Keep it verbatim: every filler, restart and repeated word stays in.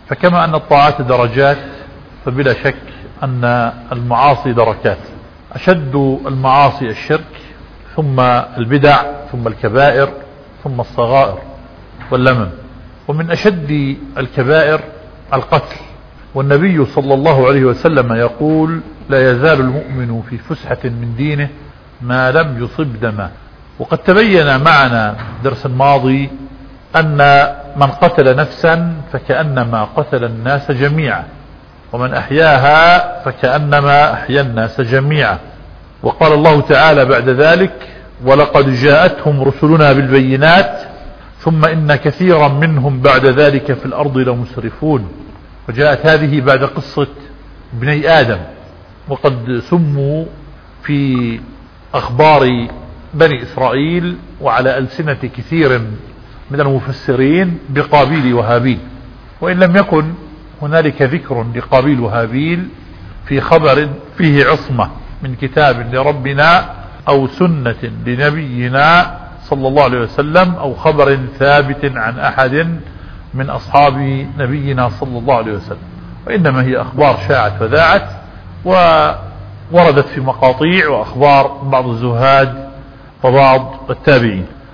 فكما أن الطاعات درجات فبلا شك أن المعاصي دركات. أشد المعاصي الشرك، ثم البدع، ثم الكبائر، ثم الصغائر واللمم. ومن أشد الكبائر القتل، والنبي صلى الله عليه وسلم يقول: لا يزال المؤمن في فسحة من دينه ما لم يصب دما. وقد تبين معنا في الدرس الماضي أن من قتل نفسا فكأنما قتل الناس جميعا، ومن أحياها فكأنما أحيا الناس جميعا. وقال الله تعالى بعد ذلك: ولقد جاءتهم رسلنا بالبينات ثم إن كثيرا منهم بعد ذلك في الأرض لمسرفون. وجاءت هذه بعد قصة ابني آدم، وقد سموا في أخبار بني إسرائيل وعلى ألسنة كثير من المفسرين بقابيل وهابيل، وإن لم يكن هنالك ذكر لقابيل وهابيل في خبر فيه عصمة من كتاب لربنا أو سنة لنبينا صلى الله عليه وسلم أو خبر ثابت عن أحد من أصحاب نبينا صلى الله عليه وسلم، وإنما هي أخبار شاعت وذاعت ووردت في مقاطيع وأخبار بعض الزهاد وبعض التابعين.